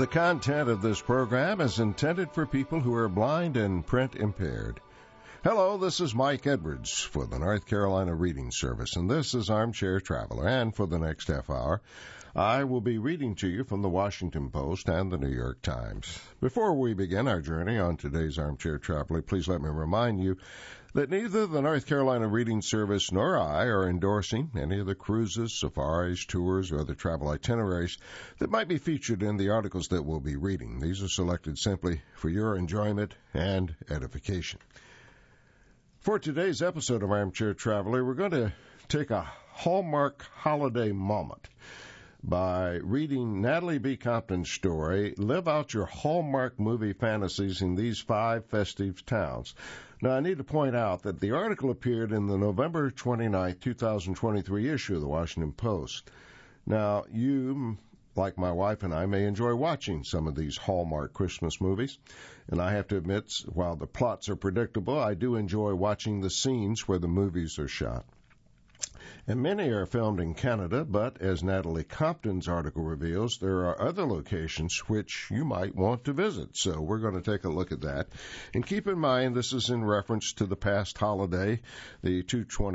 The content of this program is intended for people who are blind and print impaired. Hello, this is Mike Edwards for the North Carolina Reading Service, and this is Armchair Traveler. And for the next half hour, I will be reading to you from the Washington Post and the New York Times. Before we begin our journey on today's Armchair Traveler, please let me remind you that neither the North Carolina Reading Service nor I are endorsing any of the cruises, safaris, tours, or other travel itineraries that might be featured in the articles that we'll be reading. These are selected simply for your enjoyment and edification. For today's episode of Armchair Traveler, we're going to take a Hallmark holiday moment by reading Natalie B. Compton's story, Live Out Your Hallmark Movie Fantasies in These 5 Festive Towns. Now, I need to point out that the article appeared in the November 29, 2023 issue of the Washington Post. Now, you, like my wife and I, may enjoy watching some of these Hallmark Christmas movies. And I have to admit, while the plots are predictable, I do enjoy watching the scenes where the movies are shot. And many are filmed in Canada, but as Natalie Compton's article reveals, there are other locations which you might want to visit. So we're going to take a look at that. And keep in mind, this is in reference to the past holiday, the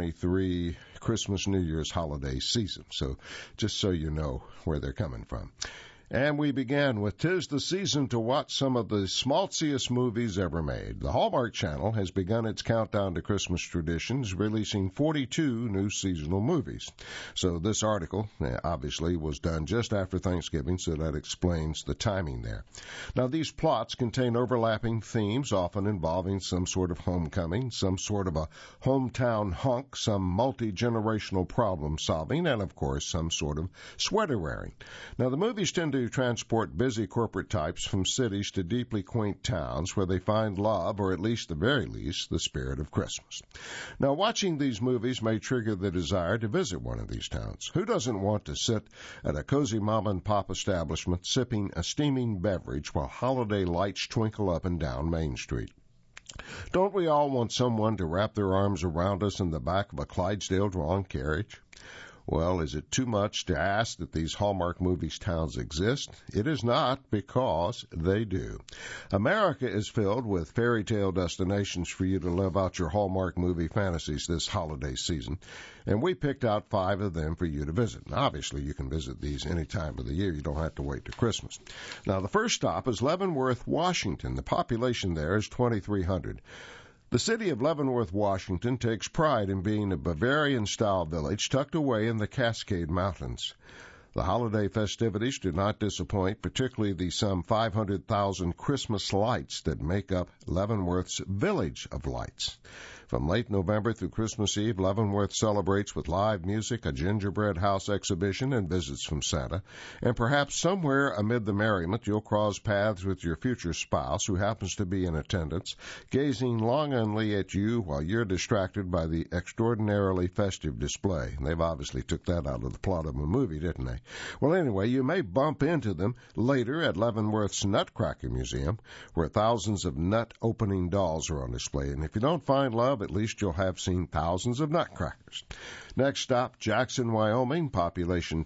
2023 Christmas New Year's holiday season. So just so you know where they're coming from. And we began with 'Tis the Season to Watch Some of the Schmaltziest Movies Ever Made. The Hallmark Channel has begun its countdown to Christmas traditions, releasing 42 new seasonal movies. So this article, obviously, was done just after Thanksgiving, so that explains the timing there. Now, these plots contain overlapping themes, often involving some sort of homecoming, some sort of a hometown hunk, some multi-generational problem solving, and, of course, some sort of sweater wearing. Now, the movies tend to transport busy corporate types from cities to deeply quaint towns where they find love, or at least the very least, the spirit of Christmas. Now, watching these movies may trigger the desire to visit one of these towns. Who doesn't want to sit at a cozy mom-and-pop establishment sipping a steaming beverage while holiday lights twinkle up and down Main Street? Don't we all want someone to wrap their arms around us in the back of a Clydesdale drawn carriage? Well, is it too much to ask that these Hallmark movies towns exist? It is not, because they do. America is filled with fairy tale destinations for you to live out your Hallmark movie fantasies this holiday season, and we picked out 5 of them for you to visit. And obviously, you can visit these any time of the year. You don't have to wait till Christmas. Now, the first stop is Leavenworth, Washington. The population there is 2,300. The city of Leavenworth, Washington, takes pride in being a Bavarian-style village tucked away in the Cascade Mountains. The holiday festivities do not disappoint, particularly the some 500,000 Christmas lights that make up Leavenworth's Village of Lights. From late November through Christmas Eve, Leavenworth celebrates with live music, a gingerbread house exhibition, and visits from Santa. And perhaps somewhere amid the merriment, you'll cross paths with your future spouse, who happens to be in attendance, gazing longingly at you while you're distracted by the extraordinarily festive display. And they've obviously took that out of the plot of a movie, didn't they? Well, anyway, you may bump into them later at Leavenworth's Nutcracker Museum, where thousands of nut-opening dolls are on display. And if you don't find love, at least you'll have seen thousands of nutcrackers. Next stop, Jackson, Wyoming, population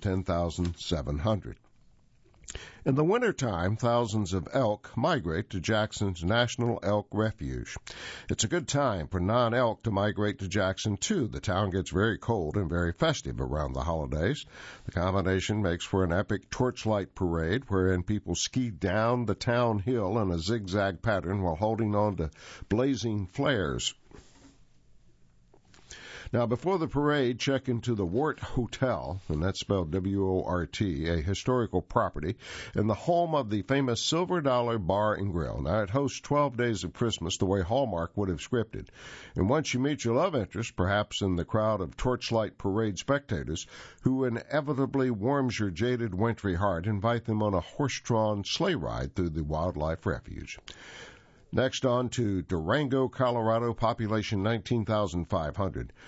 10,700. In the wintertime, thousands of elk migrate to Jackson's National Elk Refuge. It's a good time for non-elk to migrate to Jackson, too. The town gets very cold and very festive around the holidays. The combination makes for an epic torchlight parade wherein people ski down the town hill in a zigzag pattern while holding on to blazing flares. Now, before the parade, check into the Wort Hotel, and that's spelled W-O-R-T, a historical property, and the home of the famous Silver Dollar Bar and Grill. Now, it hosts 12 days of Christmas the way Hallmark would have scripted. And once you meet your love interest, perhaps in the crowd of torchlight parade spectators, who inevitably warms your jaded wintry heart, invite them on a horse-drawn sleigh ride through the wildlife refuge. Next on to Durango, Colorado, population 19,500.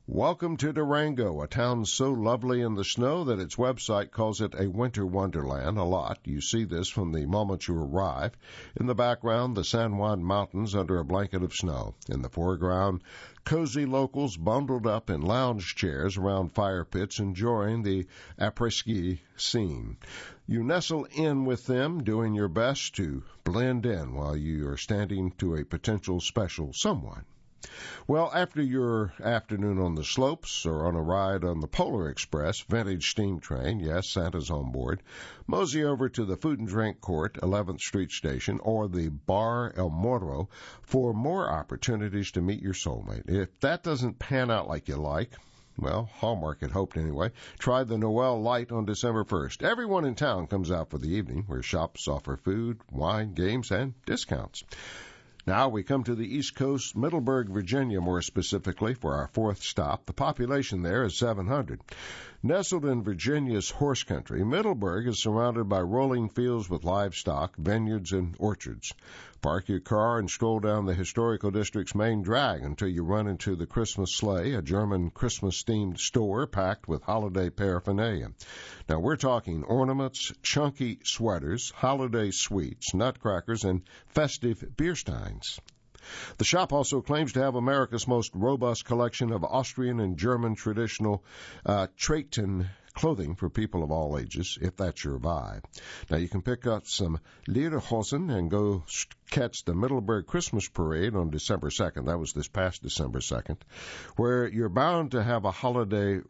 Welcome to Durango, a town so lovely in the snow that its website calls it a winter wonderland a lot. You see this from the moment you arrive. In the background, the San Juan Mountains under a blanket of snow. In the foreground, cozy locals bundled up in lounge chairs around fire pits enjoying the après-ski scene. You nestle in with them, doing your best to blend in while you are standing to a potential special someone. Well, after your afternoon on the slopes or on a ride on the Polar Express vintage steam train, yes, Santa's on board, mosey over to the Food and Drink Court, 11th Street Station, or the Bar El Morro for more opportunities to meet your soulmate. If that doesn't pan out like you like, well, Hallmark had hoped anyway, try the Noel Light on December 1st. Everyone in town comes out for the evening, where shops offer food, wine, games, and discounts. Now we come to the East Coast, Middleburg, Virginia, more specifically, for our fourth stop. The population there is 700. Nestled in Virginia's horse country, Middleburg is surrounded by rolling fields with livestock, vineyards, and orchards. Park your car and stroll down the historical district's main drag until you run into the Christmas Sleigh, a German Christmas-themed store packed with holiday paraphernalia. Now, we're talking ornaments, chunky sweaters, holiday sweets, nutcrackers, and festive beer steins. The shop also claims to have America's most robust collection of Austrian and German traditional Trachten clothing for people of all ages, if that's your vibe. Now, you can pick up some Lederhosen and go catch the Middleburg Christmas Parade on December 2nd. That was this past December 2nd, where you're bound to have a holiday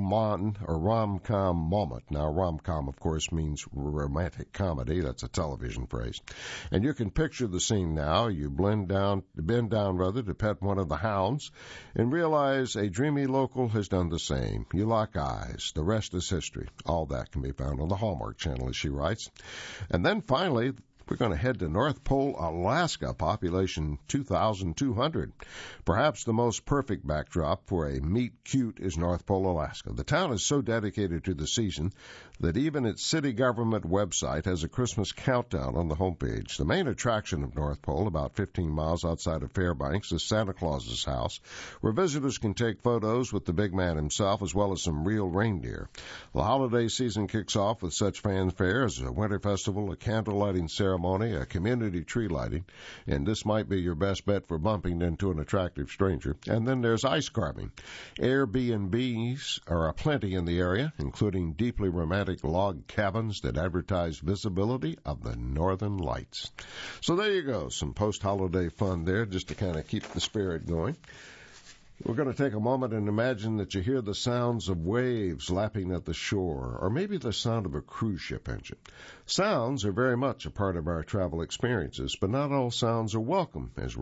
rom-com moment. Now, rom-com, of course, means romantic comedy. That's a television phrase. And you can picture the scene now. You bend down to pet one of the hounds and realize a dreamy local has done the same. You lock eyes. The rest is history. All that can be found on the Hallmark Channel, as she writes. And then finally, we're going to head to North Pole, Alaska, population 2,200. Perhaps the most perfect backdrop for a meet cute is North Pole, Alaska. The town is so dedicated to the season that even its city government website has a Christmas countdown on the homepage. The main attraction of North Pole, about 15 miles outside of Fairbanks, is Santa Claus's house, where visitors can take photos with the big man himself as well as some real reindeer. The holiday season kicks off with such fanfare as a winter festival, a candle lighting ceremony, a community tree lighting, and this might be your best bet for bumping into an attractive stranger. And then there's ice carving. Airbnbs are aplenty in the area, including deeply romantic log cabins that advertise visibility of the northern lights. So there you go, some post-holiday fun there just to kind of keep the spirit going. We're going to take a moment and imagine that you hear the sounds of waves lapping at the shore, or maybe the sound of a cruise ship engine. Sounds are very much a part of our travel experiences, but not all sounds are welcome, as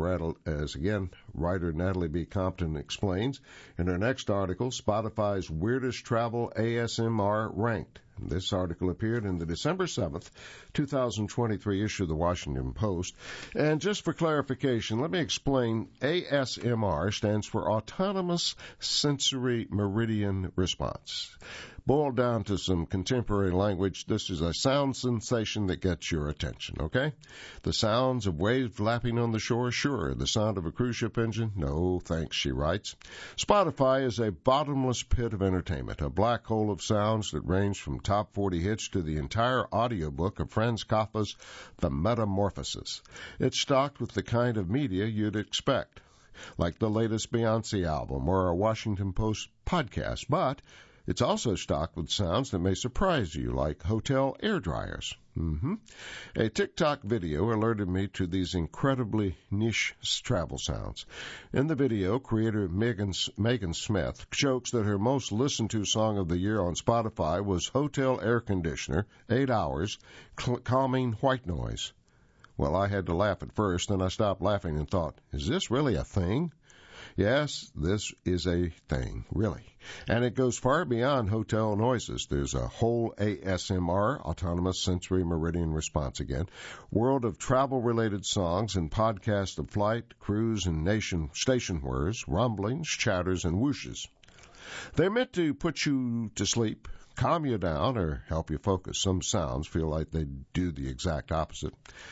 writer Natalie B. Compton explains in her next article, Spotify's Weirdest Travel ASMR Ranked. This article appeared in the December 7th, 2023 issue of the Washington Post. And just for clarification, let me explain. ASMR stands for Autonomous Sensory Meridian Response. Boiled down to some contemporary language, this is a sound sensation that gets your attention, okay? The sounds of waves lapping on the shore, sure. The sound of a cruise ship engine, no thanks, she writes. Spotify is a bottomless pit of entertainment, a black hole of sounds that range from top 40 hits to the entire audiobook of Franz Kafka's The Metamorphosis. It's stocked with the kind of media you'd expect, like the latest Beyoncé album or a Washington Post podcast, but it's also stocked with sounds that may surprise you, like hotel air dryers. A TikTok video alerted me to these incredibly niche travel sounds. In the video, creator Megan Smith jokes that her most listened to song of the year on Spotify was Hotel Air Conditioner, 8 hours, calming white noise. Well, I had to laugh at first, then I stopped laughing and thought, is this really a thing? Yes, this is a thing, really. And it goes far beyond hotel noises. There's a whole ASMR, Autonomous Sensory Meridian Response again, world of travel-related songs and podcasts of flight, cruise, and station whirs, rumblings, chatters, and whooshes. They're meant to put you to sleep, calm you down, or help you focus. Some sounds feel like they do the exact opposite.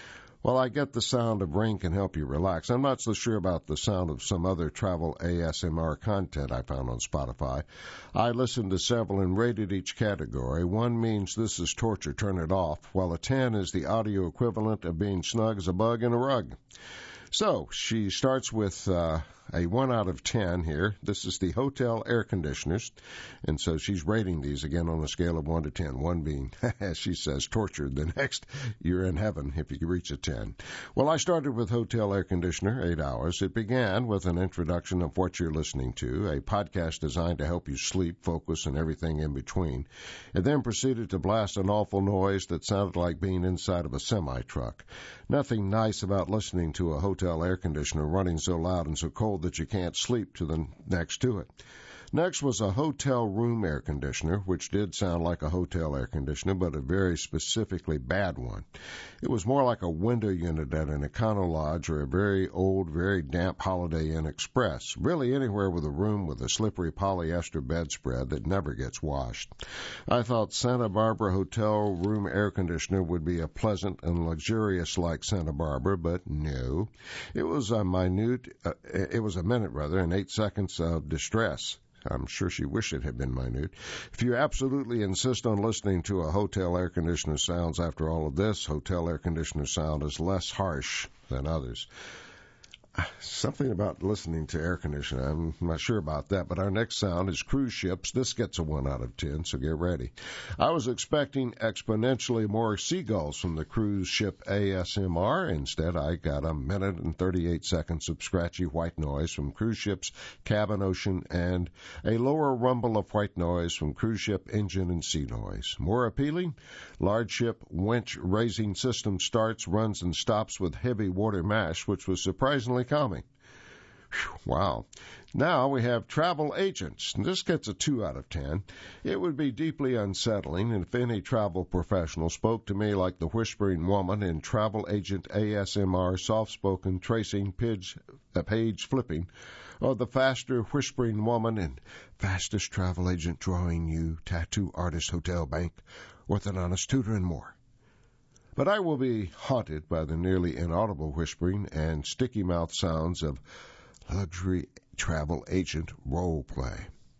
Well, I get the sound of rain can help you relax. I'm not so sure about the sound of some other travel ASMR content I found on Spotify. I listened to several and rated each category. 1 means this is torture, turn it off, while a 10 is the audio equivalent of being snug as a bug in a rug. So she starts with a 1 out of 10 here. This is the hotel air conditioners. And so she's rating these again on a scale of 1 to 10. 1 being, as she says, tortured. The next, you're in heaven if you can reach a 10. Well, I started with hotel air conditioner, 8 hours. It began with an introduction of what you're listening to, a podcast designed to help you sleep, focus, and everything in between. It then proceeded to blast an awful noise that sounded like being inside of a semi-truck. Nothing nice about listening to a hotel air conditioner running so loud and so cold that you can't sleep to the next to it. Next was a hotel room air conditioner, which did sound like a hotel air conditioner, but a very specifically bad one. It was more like a window unit at an Econo Lodge or a very old, very damp Holiday Inn Express. Really anywhere with a room with a slippery polyester bedspread that never gets washed. I thought Santa Barbara hotel room air conditioner would be a pleasant and luxurious like Santa Barbara, but no. It was a minute and 8 seconds of distress. I'm sure she wished it had been minute. If you absolutely insist on listening to a hotel air conditioner sounds after all of this, hotel air conditioner sound is less harsh than others. Something about listening to air conditioning, I'm not sure about that, but our next sound is cruise ships. This gets a 1 out of 10, so get ready. I was expecting exponentially more seagulls from the cruise ship ASMR. Instead, I got a minute and 38 seconds of scratchy white noise from cruise ships cabin, ocean, and a lower rumble of white noise from cruise ship engine and sea noise. More appealing, large ship winch raising system starts, runs, and stops with heavy water mash, which was surprisingly calming. Wow. Now we have travel agents. This gets a 2 out of 10. It would be deeply unsettling if any travel professional spoke to me like the whispering woman in Travel Agent ASMR, soft-spoken, tracing, page flipping, or the faster whispering woman in Fastest Travel Agent Drawing You, Tattoo Artist Hotel Bank, Orthodontist Tutor, and more. But I will be haunted by the nearly inaudible whispering and sticky mouth sounds of luxury travel agent role play.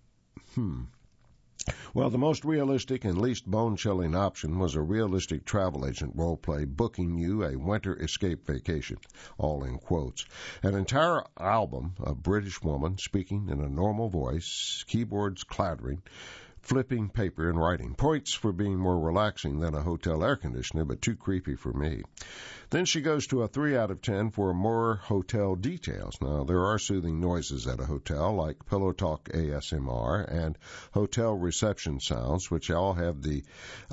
Well, the most realistic and least bone-chilling option was a realistic travel agent role play booking you a winter escape vacation, all in quotes. An entire album of British woman speaking in a normal voice, keyboards clattering, flipping paper and writing. Points for being more relaxing than a hotel air conditioner, but too creepy for me. Then she goes to a 3 out of 10 for more hotel details. Now, there are soothing noises at a hotel, like Pillow Talk ASMR and hotel reception sounds, which all have the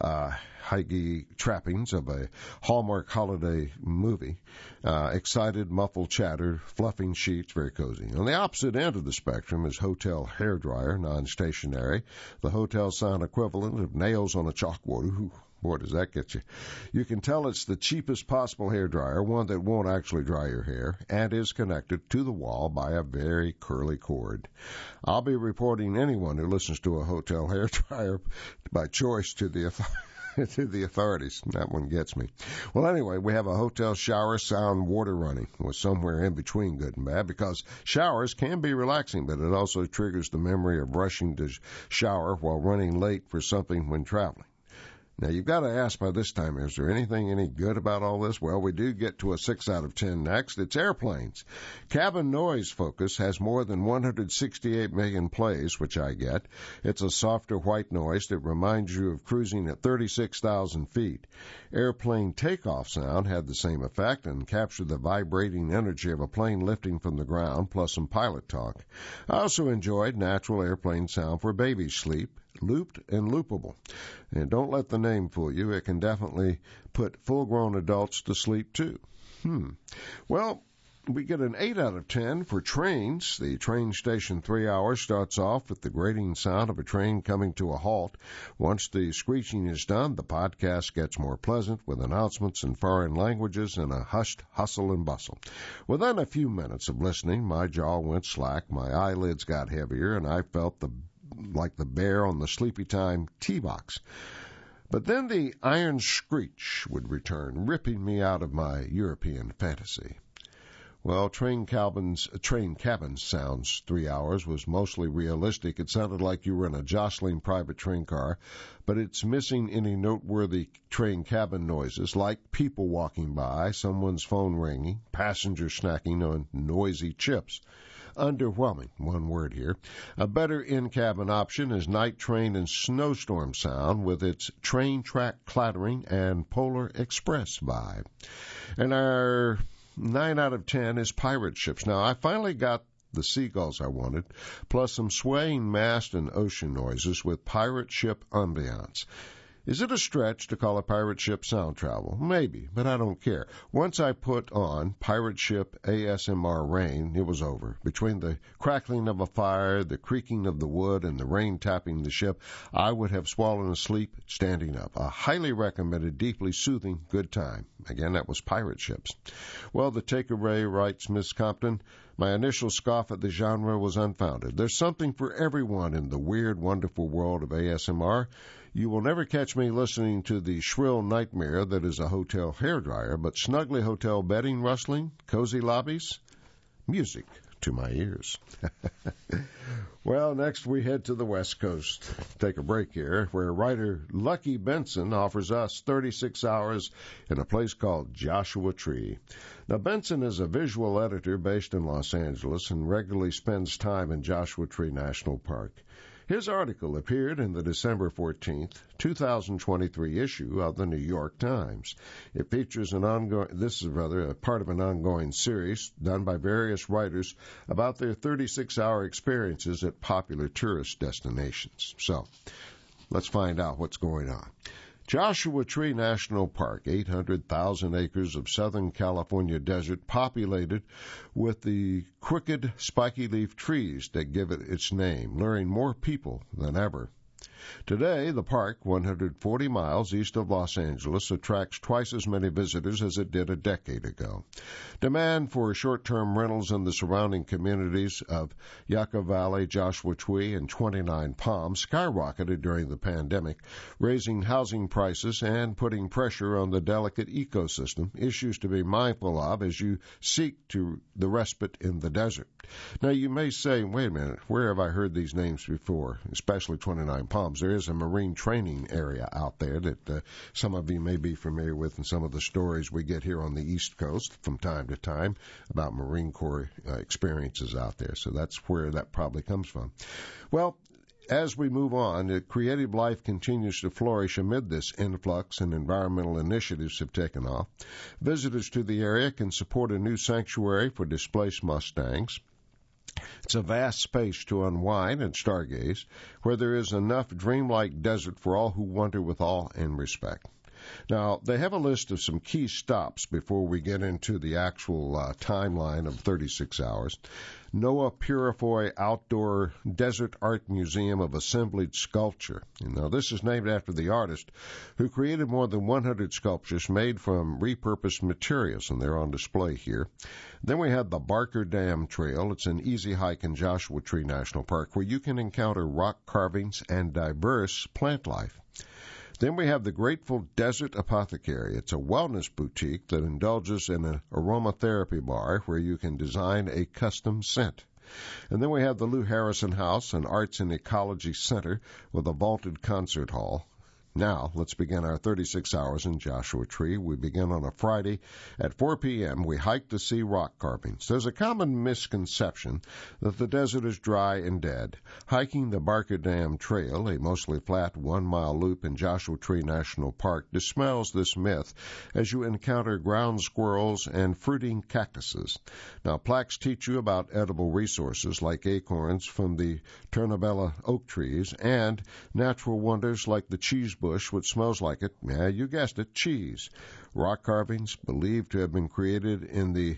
high trappings of a Hallmark holiday movie. Excited, muffled chatter, fluffing sheets, very cozy. On the opposite end of the spectrum is hotel hairdryer, non-stationary, the hotel sound equivalent of nails on a chalkboard. Ooh, boy, does that get you. You can tell it's the cheapest possible hairdryer, one that won't actually dry your hair, and is connected to the wall by a very curly cord. I'll be reporting anyone who listens to a hotel hairdryer by choice to the authorities. That one gets me. Well, anyway, we have a hotel shower sound water running, was somewhere in between good and bad, because showers can be relaxing, but it also triggers the memory of rushing to shower while running late for something when traveling. Now, you've got to ask by this time, is there anything any good about all this? Well, we do get to a 6 out of 10 next. It's airplanes. Cabin Noise Focus has more than 168 million plays, which I get. It's a softer white noise that reminds you of cruising at 36,000 feet. Airplane takeoff sound had the same effect and captured the vibrating energy of a plane lifting from the ground, plus some pilot talk. I also enjoyed natural airplane sound for baby sleep, looped and loopable. And don't let the name fool you. It can definitely put full-grown adults to sleep, too. Well, we get an 8 out of 10 for trains. The train station 3 hours starts off with the grating sound of a train coming to a halt. Once the screeching is done, the podcast gets more pleasant with announcements in foreign languages and a hushed hustle and bustle. Within a few minutes of listening, my jaw went slack, my eyelids got heavier, and I felt like the bear on the Sleepy Time tea box. But then the iron screech would return, ripping me out of my European fantasy. Well, train cabin sounds 3 hours was mostly realistic. It sounded like you were in a jostling private train car, but it's missing any noteworthy train cabin noises like people walking by, someone's phone ringing, passengers snacking on noisy chips. Underwhelming, one word here. A better in-cabin option is night train and snowstorm sound with its train track clattering and Polar Express vibe. And our 9 out of 10 is pirate ships. Now, I finally got the seagulls I wanted, plus some swaying mast and ocean noises with pirate ship ambiance. Is it a stretch to call a pirate ship sound travel? Maybe, but I don't care. Once I put on Pirate Ship ASMR Rain, it was over. Between the crackling of a fire, the creaking of the wood, and the rain tapping the ship, I would have swollen asleep standing up. A highly recommended, deeply soothing, good time. Again, that was pirate ships. Well, the takeaway, writes Miss Compton, my initial scoff at the genre was unfounded. There's something for everyone in the weird, wonderful world of ASMR. You will never catch me listening to the shrill nightmare that is a hotel hairdryer, but snuggly hotel bedding rustling, cozy lobbies, music to my ears. Well, next we head to the West Coast. Take a break here, where writer Lucky Benson offers us 36 hours in a place called Joshua Tree. Now, Benson is a visual editor based in Los Angeles and regularly spends time in Joshua Tree National Park. His article appeared in the December 14th, 2023 issue of the New York Times. It features a part of an ongoing series done by various writers about their 36-hour experiences at popular tourist destinations. So, let's find out what's going on. Joshua Tree National Park, 800,000 acres of Southern California desert populated with the crooked, spiky-leaf trees that give it its name, luring more people than ever. Today, the park, 140 miles east of Los Angeles, attracts twice as many visitors as it did a decade ago. Demand for short-term rentals in the surrounding communities of Yucca Valley, Joshua Tree, and 29 Palms skyrocketed during the pandemic, raising housing prices and putting pressure on the delicate ecosystem, issues to be mindful of as you seek to the respite in the desert. Now, you may say, wait a minute, where have I heard these names before, especially 29 Palms? There is a marine training area out there that some of you may be familiar with in some of the stories we get here on the East Coast from time to time about Marine Corps experiences out there. So that's where that probably comes from. Well, as we move on, creative life continues to flourish amid this influx, and environmental initiatives have taken off. Visitors to the area can support a new sanctuary for displaced Mustangs. It's a vast space to unwind and stargaze, where there is enough dreamlike desert for all who wander with awe and respect. Now, they have a list of some key stops before we get into the actual timeline of 36 hours. Noah Purifoy Outdoor Desert Art Museum of Assembled Sculpture. Now, this is named after the artist who created more than 100 sculptures made from repurposed materials, and they're on display here. Then we have the Barker Dam Trail. It's an easy hike in Joshua Tree National Park where you can encounter rock carvings and diverse plant life. Then we have the Grateful Desert Apothecary. It's a wellness boutique that indulges in an aromatherapy bar where you can design a custom scent. And then we have the Lou Harrison House, an arts and ecology center with a vaulted concert hall. Now, let's begin our 36 hours in Joshua Tree. We begin on a Friday at 4 p.m. We hike to see rock carvings. There's a common misconception that the desert is dry and dead. Hiking the Barker Dam Trail, a mostly flat 1-mile loop in Joshua Tree National Park, dispels this myth as you encounter ground squirrels and fruiting cactuses. Now, plaques teach you about edible resources like acorns from the Turnabella oak trees and natural wonders like the cheese bush, which smells like it. Yeah, you guessed it, cheese. Rock carvings believed to have been created in the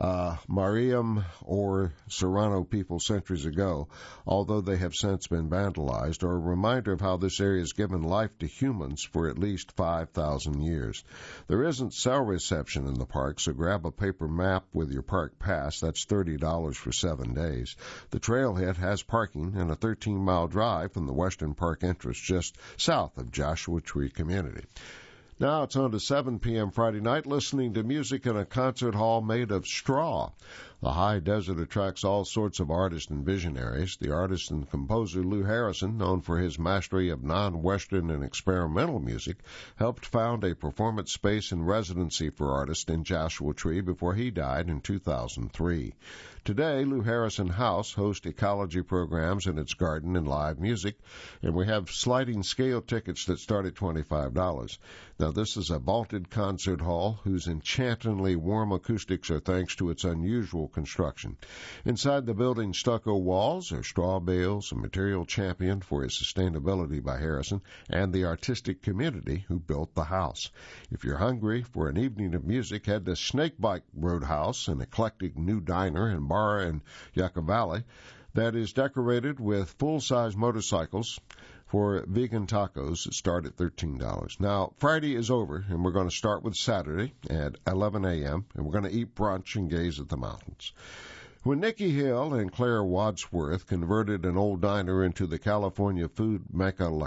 Mariam or Serrano people centuries ago, although they have since been vandalized, are a reminder of how this area has given life to humans for at least 5,000 years. There isn't cell reception in the park, so grab a paper map with your park pass. That's $30 for 7 days. The trailhead has parking and a 13-mile drive from the Western Park entrance just south of Joshua Joshua Tree community. Now it's on to 7 p.m. Friday night, listening to music in a concert hall made of straw. The high desert attracts all sorts of artists and visionaries. The artist and composer Lou Harrison, known for his mastery of non-Western and experimental music, helped found a performance space and residency for artists in Joshua Tree before he died in 2003. Today, Lou Harrison House hosts ecology programs in its garden and live music, and we have sliding scale tickets that start at $25. Now, this is a vaulted concert hall whose enchantingly warm acoustics are thanks to its unusual construction. Inside the building's stucco walls are straw bales, a material championed for its sustainability by Harrison and the artistic community who built the house. If you're hungry for an evening of music, head to Snakebite Roadhouse, an eclectic new diner and bar in Yucca Valley that is decorated with full-size motorcycles for vegan tacos that start at $13. Now, Friday is over, and we're going to start with Saturday at 11 a.m., and we're going to eat brunch and gaze at the mountains. When Nikki Hill and Claire Wadsworth converted an old diner into the California food mecca La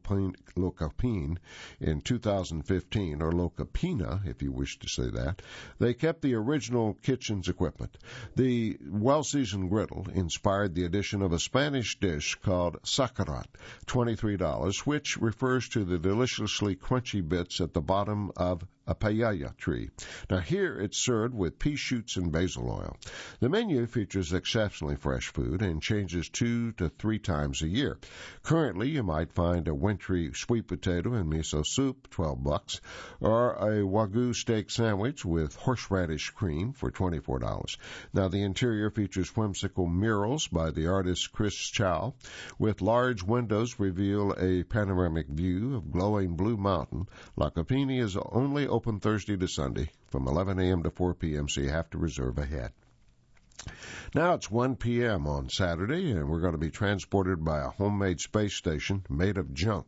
Copine in 2015, or La Copina, if you wish to say that, they kept the original kitchen's equipment. The well-seasoned griddle inspired the addition of a Spanish dish called sacarat, $23, which refers to the deliciously crunchy bits at the bottom of a paella tree. Now here it's served with pea shoots and basil oil. The menu features exceptionally fresh food and changes 2 to 3 times a year. Currently, you might find a wintry sweet potato and miso soup, $12, or a Wagyu steak sandwich with horseradish cream for $24. Now the interior features whimsical murals by the artist Chris Chow, with large windows reveal a panoramic view of glowing Blue Mountain. La Copini is only open Thursday to Sunday from 11 a.m. to 4 p.m., so you have to reserve ahead. Now it's 1 p.m. on Saturday, and we're going to be transported by a homemade space station made of junk.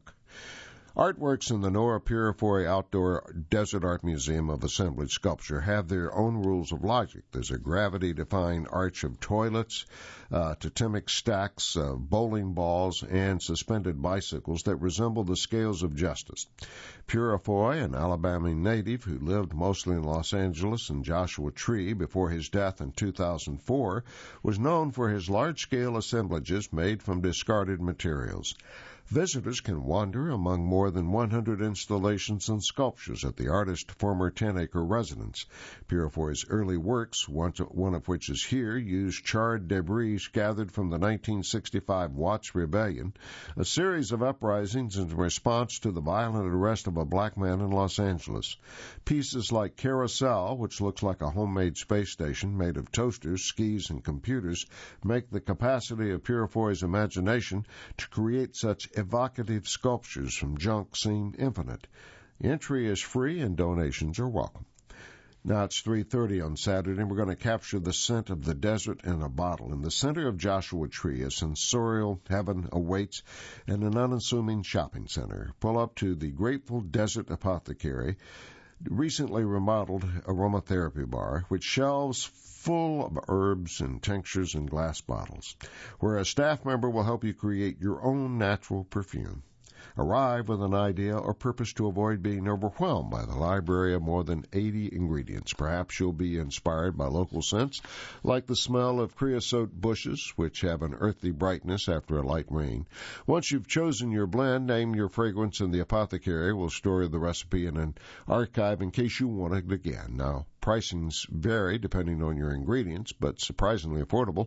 Artworks in the Nora Purifoy Outdoor Desert Art Museum of Assemblage Sculpture have their own rules of logic. There's a gravity-defying arch of toilets, totemic stacks of bowling balls, and suspended bicycles that resemble the scales of justice. Purifoy, an Alabama native who lived mostly in Los Angeles and Joshua Tree before his death in 2004, was known for his large-scale assemblages made from discarded materials. Visitors can wander among more than 100 installations and sculptures at the artist's former 10-acre residence. Purifoy's early works, one of which is here, used charred debris gathered from the 1965 Watts Rebellion, a series of uprisings in response to the violent arrest of a black man in Los Angeles. Pieces like Carousel, which looks like a homemade space station made of toasters, skis, and computers, make the capacity of Purifoy's imagination to create such evocative sculptures from junk seem infinite. Entry is free and donations are welcome. Now it's 3:30 on Saturday, and we're going to capture the scent of the desert in a bottle. In the center of Joshua Tree, a sensorial heaven awaits and an unassuming shopping center. Pull up to the Grateful Desert Apothecary, recently remodeled aromatherapy bar, which shelves full of herbs and tinctures in glass bottles, where a staff member will help you create your own natural perfume. Arrive with an idea or purpose to avoid being overwhelmed by the library of more than 80 ingredients. Perhaps you'll be inspired by local scents, like the smell of creosote bushes, which have an earthy brightness after a light rain. Once you've chosen your blend, name your fragrance, and the apothecary will store the recipe in an archive in case you want it again. Now, pricings vary depending on your ingredients, but surprisingly affordable,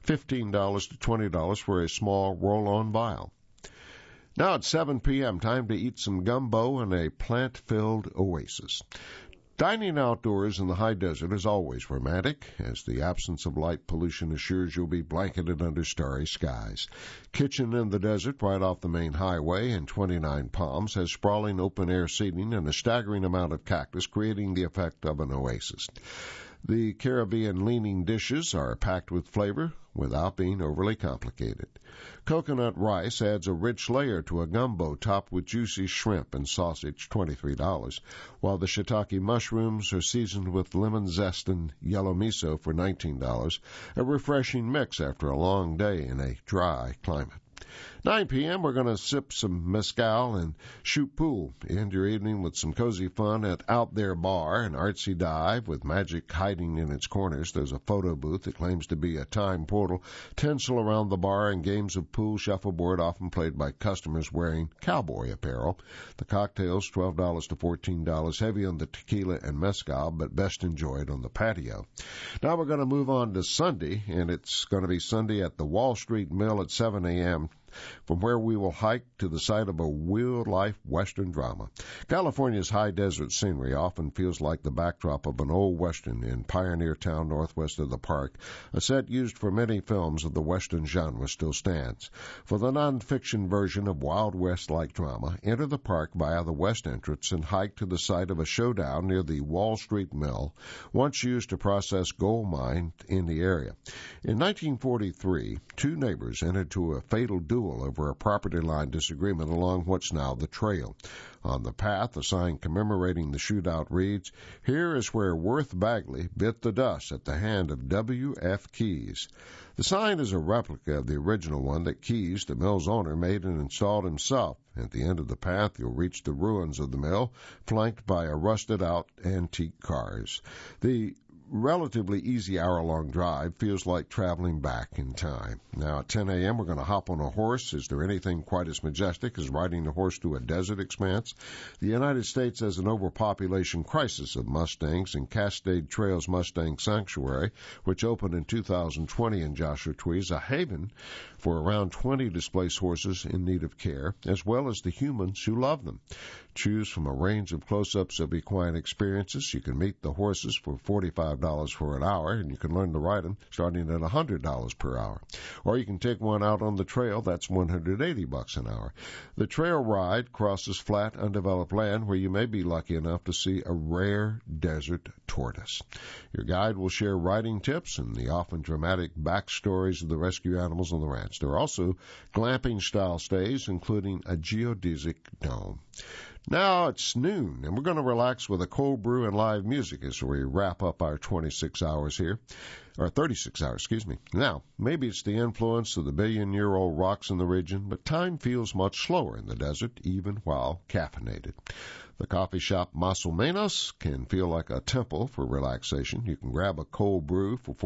$15 to $20 for a small roll-on vial. Now it's 7 p.m., time to eat some gumbo in a plant-filled oasis. Dining outdoors in the high desert is always romantic, as the absence of light pollution assures you'll be blanketed under starry skies. Kitchen in the desert, right off the main highway in 29 Palms, has sprawling open-air seating and a staggering amount of cactus, creating the effect of an oasis. The Caribbean-leaning dishes are packed with flavor without being overly complicated. Coconut rice adds a rich layer to a gumbo topped with juicy shrimp and sausage, $23, while the shiitake mushrooms are seasoned with lemon zest and yellow miso for $19, a refreshing mix after a long day in a dry climate. 9 p.m., we're going to sip some mezcal and shoot pool. End your evening with some cozy fun at Out There Bar, an artsy dive with magic hiding in its corners. There's a photo booth that claims to be a time portal, tinsel around the bar, and games of pool shuffleboard often played by customers wearing cowboy apparel. The cocktails, $12 to $14, heavy on the tequila and mezcal, but best enjoyed on the patio. Now we're going to move on to Sunday, and it's going to be Sunday at the Wall Street Mill at 7 a.m., from where we will hike to the site of a real-life Western drama. California's high desert scenery often feels like the backdrop of an old Western in Pioneer Town northwest of the park. A set used for many films of the Western genre still stands. For the non-fiction version of Wild West-like drama, enter the park via the west entrance and hike to the site of a showdown near the Wall Street Mill, once used to process gold mine in the area. In 1943, two neighbors entered into a fatal duel over a property line disagreement along what's now the trail. On the path, a sign commemorating the shootout reads, "Here is where Worth Bagley bit the dust at the hand of W.F. Keyes." The sign is a replica of the original one that Keyes, the mill's owner, made and installed himself. At the end of the path, you'll reach the ruins of the mill, flanked by a rusted-out antique cars. The relatively easy hour-long drive feels like traveling back in time. Now, at 10 a.m., we're going to hop on a horse. Is there anything quite as majestic as riding a horse through a desert expanse? The United States has an overpopulation crisis of Mustangs, and Cascade Trails Mustang Sanctuary, which opened in 2020 in Joshua Tree, is a haven for around 20 displaced horses in need of care, as well as the humans who love them. Choose from a range of close-ups of equine experiences. You can meet the horses for $45 for an hour, and you can learn to ride them starting at $100 per hour. Or you can take one out on the trail. That's $180 an hour. The trail ride crosses flat, undeveloped land where you may be lucky enough to see a rare desert tortoise. Your guide will share riding tips and the often dramatic backstories of the rescue animals on the ranch. There are also glamping-style stays, including a geodesic dome. Now it's noon, and we're going to relax with a cold brew and live music as we wrap up our 26 hours here, or 36 hours, excuse me. Now, maybe it's the influence of the billion-year-old rocks in the region, but time feels much slower in the desert, even while caffeinated. The coffee shop Mas o Menos can feel like a temple for relaxation. You can grab a cold brew for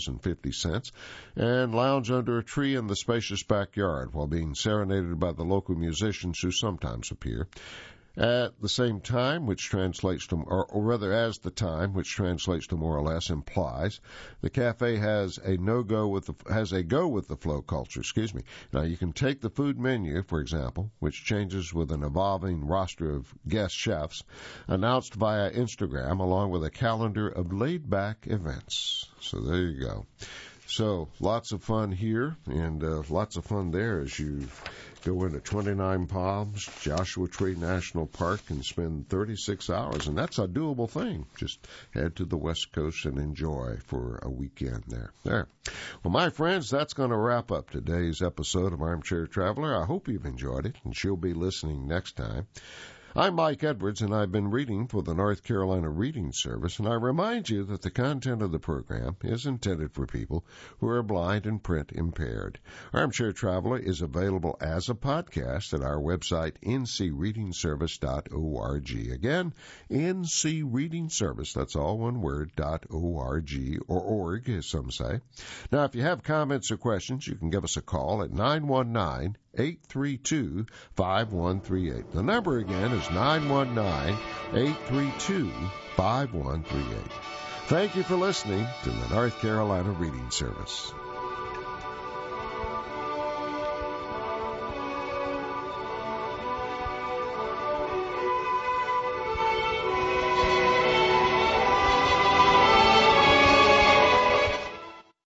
$4.50 and lounge under a tree in the spacious backyard while being serenaded by the local musicians who sometimes appear. At the same time, which translates to, or rather as the time, which translates to more or less, implies, the cafe has a go with the flow culture. Now you can take the food menu, for example, which changes with an evolving roster of guest chefs, announced via Instagram, along with a calendar of laid-back events. So there you go. So lots of fun here and lots of fun there as you go into 29 Palms, Joshua Tree National Park, and spend 36 hours. And that's a doable thing. Just head to the West Coast and enjoy for a weekend there. Well, my friends, that's going to wrap up today's episode of Armchair Traveler. I hope you've enjoyed it, and she'll be listening next time. I'm Mike Edwards, and I've been reading for the North Carolina Reading Service, and I remind you that the content of the program is intended for people who are blind and print impaired. Armchair Traveler is available as a podcast at our website, ncreadingservice.org. Again, ncreadingservice, that's all one word, .org, or org, as some say. Now, if you have comments or questions, you can give us a call at 919-832-5138. The number again is 919-832-5138. Thank you for listening to the North Carolina Reading Service.